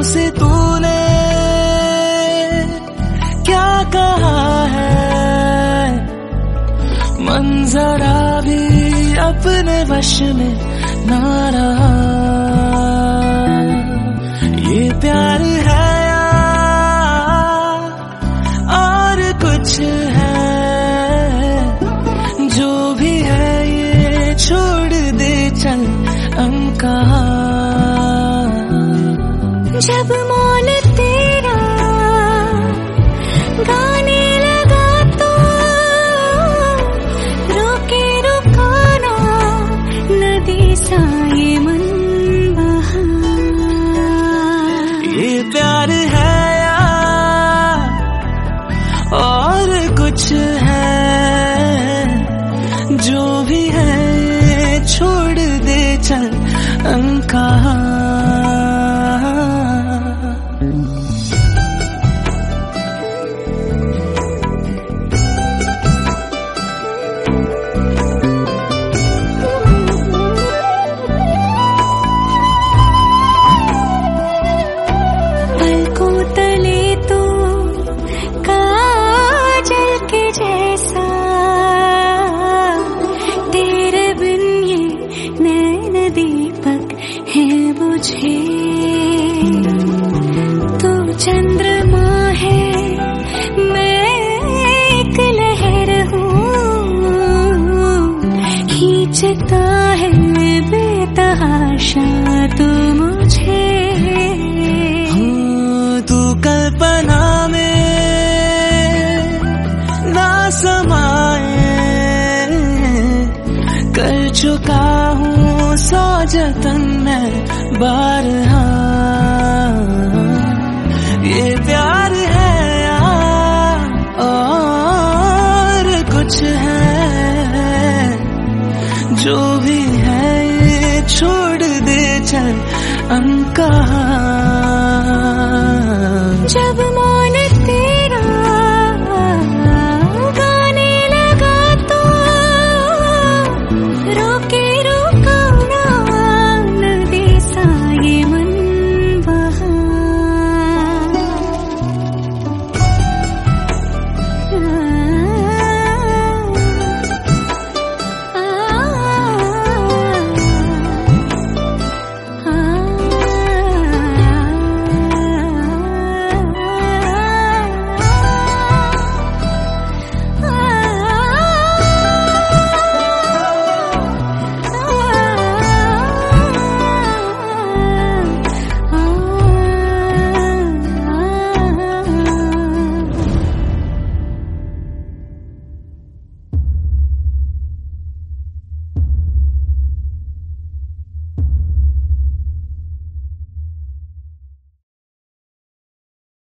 से तूने क्या कहा है, मंजरा भी अपने वश में ना रहा। ये प्यार है या और कुछ है, जो भी है ये छोड़ दे चल कहा। जब मौन तेरा गाने लगा तो रोके रुकाना नदी सा ये मन बहा। ये प्यार है या और कुछ है, जो भी है छोड़ दे चल कहा। पलकों तले तो काजल के जैसा, तेरे बिन ये नैन दीपक है बुझे। तू चंद्रमा है मैं एक लहर हूँ, खींचता है बेतहाशा तू मुझे। तू कल्पना में ना समाए, कर चुका हूँ सौ जतन मैं बार।